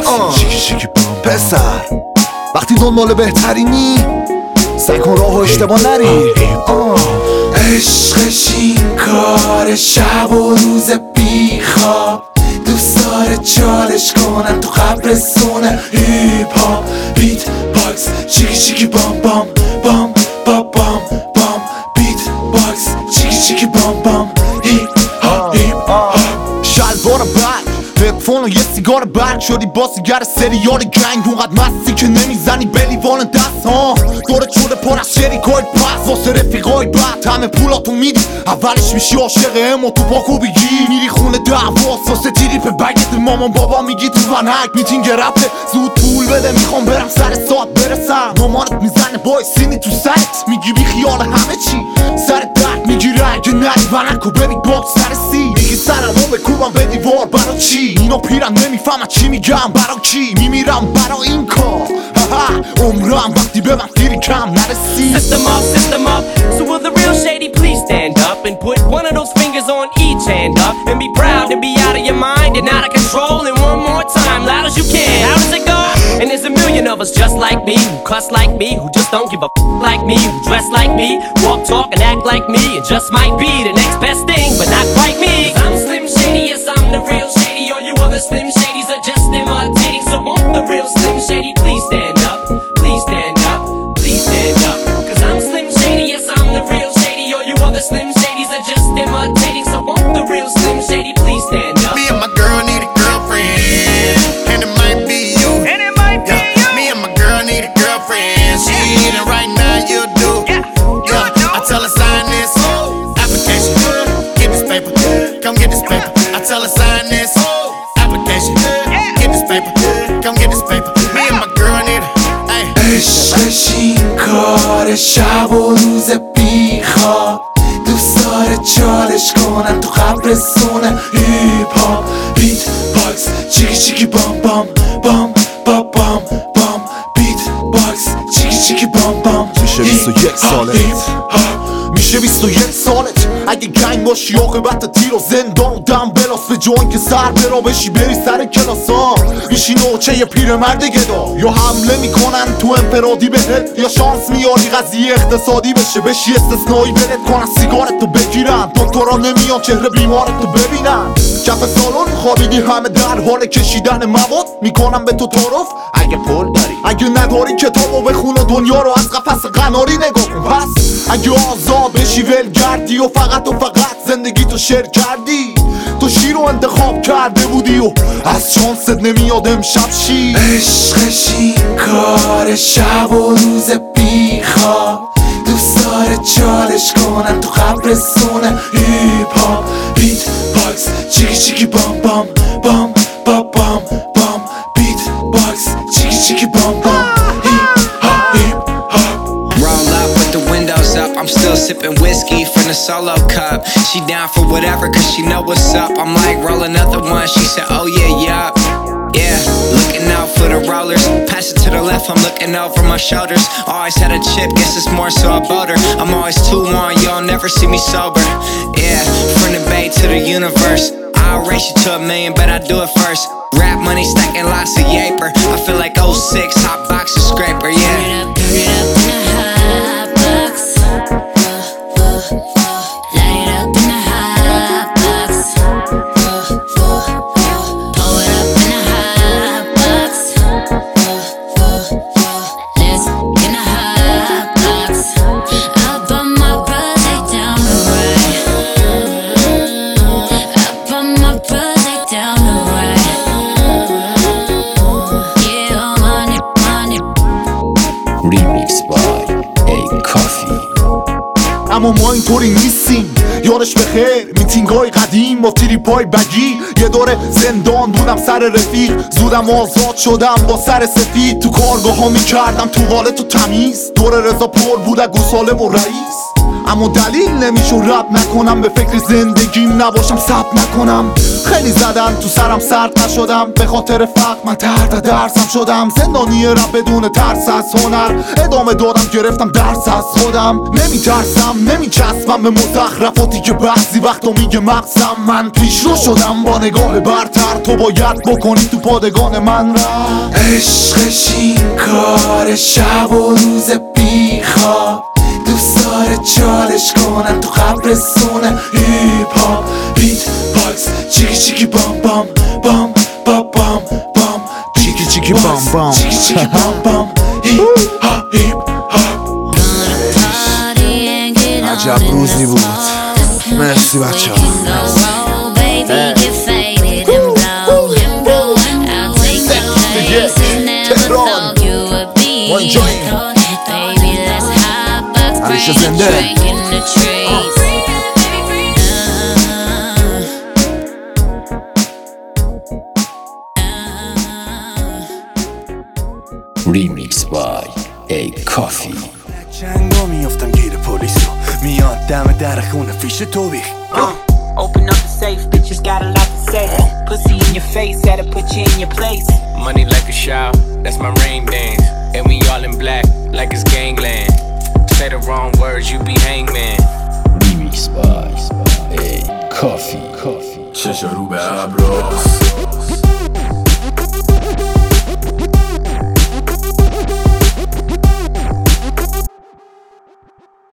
شیکی شیکی بام پسر وقتی دنبال بهترینی سعی کن راه و اشتباه نری عشقش این کار شب و روز بیخواب دوست داره چالش کنن تو قبرستونه هیپ هاپ بیت باکس چیکی چیکی بام بام بام بام بام بام بیت باکس چیکی چیکی بام بام هیپ هاپ هیپ هاپ شلوار برگ هدفون و یه سیگار برگ شدی بازیگر سریال گنگ اونقدر مستی که نمیزنی به لیوان دست ها دورت شده پر از شریکای پس واسه رفیقای بد همه پولاتو میدی اولش میشی عاشق امو تو پاکو بگی میری خونه دعواست واسه تریپ بگت مامان بابا میگی تو ونک میتینگ رفته زود پول بده میخوام برم سر ساعت برسم مامانت میزنه بای سینی تو سرت میگی بی خیال همه چی سرت درد میگیره اگه نری ونکو ببین باکس سرسی میگی سرمو بکوبم به دیوار برا چی اینا پیرن نمیفهمن چی میگم برا کی میمیرم برا این کار عمرم وقتی به من دیری کم نرسی System up, so will the real shady please stand up and put one of those fingers on each hand up and be proud to be out of your mind and out of control. And one more time, loud as you can. How does it go? And there's a million of us just like me, who cuss like me, who just don't give a like me, who dress like me, walk, talk, and act like me. It just might be the next best thing, but not quite me. 'Cause I'm Slim Shady, yes I'm the real Shady. All you other Slim Shadys are just imitating. So won't the real Slim Shady please stand up? Please stand up, please stand up. 'Cause I'm Slim Shady, yes I'm the real Shady. All you other Slim Shadys are just imitating. So won't the real Slim Shady please stand up? Me and my girl need a girlfriend, and it might be you. And it might be you. Me and my girl need a girlfriend. She ain't it right now, you do. I tell her sign this application. Get this paper, come get this paper. I tell her sign this application. Get this paper, come get this paper. Me and my girl need a عشقش این کار شب و روز بیخواب دوست داره چالش کنن تو قبرستونه هیپ هاپ بیت باکس چیکی چیکی بام بام بام بام بام بام بیت باکس چیکی چیکی بام بام میشه 21 سالت میشه 21 سالت اگه گنگ باشی عاقبت تیر و زندان و دم بلاس به جان که سر برا بشی بری سر کلاسا میشی نوچه یه پیرمرد گدا یا حمله میکنن تو انفرادی بهت یا شانس میاری قضیه اقتصادی بشی استثنایی برت کنن سیگارتو بگیرن دکترا نمیان چهره بیمارتو ببینن کف سالن خوابیدی همه در حال کشیدن مواد میکنن به تو تعارف اگه پول داری اگه نداری کتابو بخون و دنیا رو از قفس قناری نگاه کن پس اگه آزاد بشی ولگردی و فقط زندگی تو شیر کردی تو شیر رو انتخاب کرده بودی و از شانست نمیاد امشب شی عشقش این کار شب و روز بیخواب دوست داره چالش کنن تو قبرستونه هیپ هاپ بیت باکس چیکی چیکی بام بام بام بام بام بام بیت باکس چیکی چیکی بام بام هیپ هاپ هیپ هاپ Roll up with the windows up, I'm still sipping whiskey from the solo cup. She down for whatever cause she know what's up. I'm like, roll another one, she said, oh yeah, yup. Yeah, looking out for the rollers. Pass it to the left, I'm looking over my shoulders. Always had a chip, guess it's more so I bought her. I'm always 2-1, y'all never see me sober. Yeah, from the bay to the universe. I'll race you to $1 million, but I do it first. Rap money stacking lots of yaper. I feel like 06, hot boxer scraper, yeah. Turn it up in a hot box. Light it up in a hot box. Pour it up in a hot box. Let's in a hot box. I put my project down the right. I put my project down the right. Yeah, money. Remix by A Coffee. اما ما اینطوری نیستیم یادش بخیر میتینگای قدیم با تریپای بگی یه دوره زندان بودم سر رفیق زودم آزاد شدم با سر سفید تو کارگاه ها میکردم تو والت و تمیز دور رضا پر بود گوساله و رئیس اما دلیل نمیشه رب نکنم، به فکر زندگیم نباشم ثبت نکنم. خیلی زدن تو سرم سرد نشدم، به خاطر فقر من تحت درسم شدم. زندانی رب بدون ترس از هنر ادامه دادم، گرفتم درس از خودم. نمیترسم نمیچسبم به مزخرفاتی که بعضی وقتا میگه مغزم. من پیش رو شدم با نگاه برتر، تو باید بکنی تو پادگان من را. عشقش این کار شب و روز بیخواب، دوست داره چالش کنن تو قبرستونه. هیپ هاپ بیت باکس چیکی چیکی بام بام بام بام بام بام، چیکی چیکی بام بام، چیکی چیکی بام بام. هیپ هاپ هیپ هاپ. عجب روزی بود. مرسی بچه ها. تهران ما اینجاییم، همیشه زنده. Remix by A Coffee. جنگا میافتم گیر پلیسو، میاد دم در خونه فیش تو بیخ. Open up the safe, bitches got a lot to say. Pussy in your face, that'll put you in your place. Money like a shower, that's my rain dance. And we all in black, like it's gangland. Say the wrong words, you be hangman. Remix by A Coffee. چشا رو به ابراز